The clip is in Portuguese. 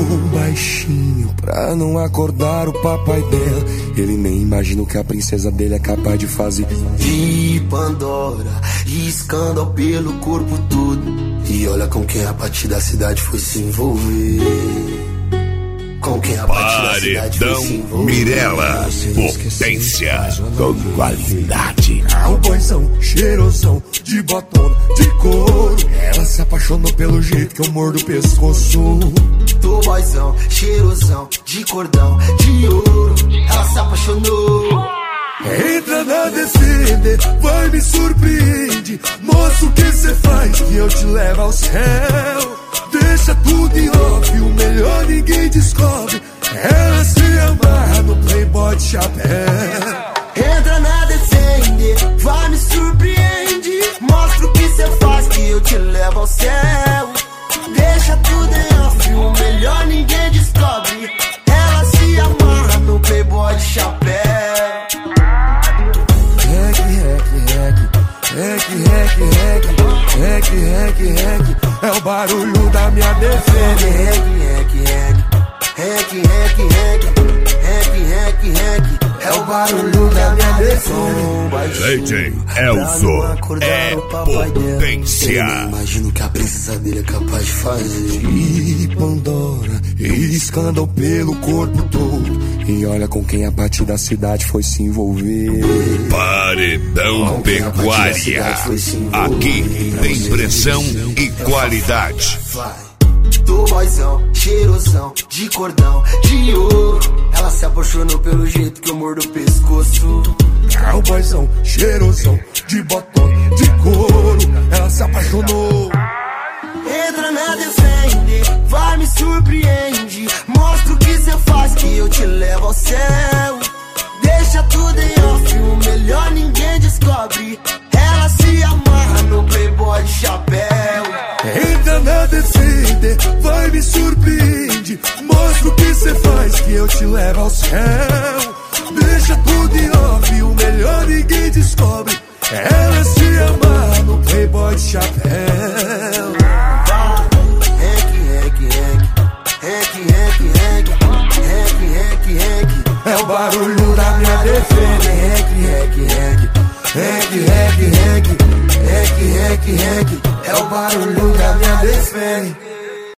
baixinho pra não acordar o papai dela. Ele nem imagina o que a princesa dele é capaz de fazer. De Pandora, escândalo pelo corpo todo. E olha com quem a partir da cidade foi se envolver. Com quem a partir da cidade foi se envolver. Mirella, potência com qualidade. O boizão cheirosão de botona de couro. Ela se apaixonou pelo jeito que eu mordo o pescoço. Do boizão cheirosão de cordão de ouro. Ela se apaixonou. Entra na Defender, vai me surpreende. Mostra o que cê faz que eu te levo ao céu. Deixa tudo em off, o melhor ninguém descobre. Ela se amarra no Playboy de chapéu. Entra na Defender, vai me surpreende. Mostra o que cê faz que eu te levo ao céu. Deixa tudo em off, o melhor ninguém descobre. Ela se amarra no Playboy de chapéu. É o barulho da minha Defender. É o barulho da minha Defender. DJ Elzo é potência. Imagino que a princesa dele é capaz de fazer. De Pandora, escândalo pelo corpo todo. E olha com quem a partir da cidade foi se envolver. Paredão Pecuária. Aqui tem pressão e qualidade. Do boizão, cheirosão, de cordão, de ouro. Ela se apaixonou pelo jeito que eu mordo o pescoço. O boizão, cheirosão, de botão, de couro. Ela se apaixonou. Entra na Defender, vai me surpreende. Mostra o que cê faz que eu te levo ao céu. Deixa tudo em off, o melhor ninguém descobre. Ela se amarra no Playboy de chapéu. Entra na Defender, vai me surpreende. Mostra o que cê faz que eu te levo ao céu. Deixa tudo em off, o melhor ninguém descobre. Ela se amarra no Playboy de chapéu.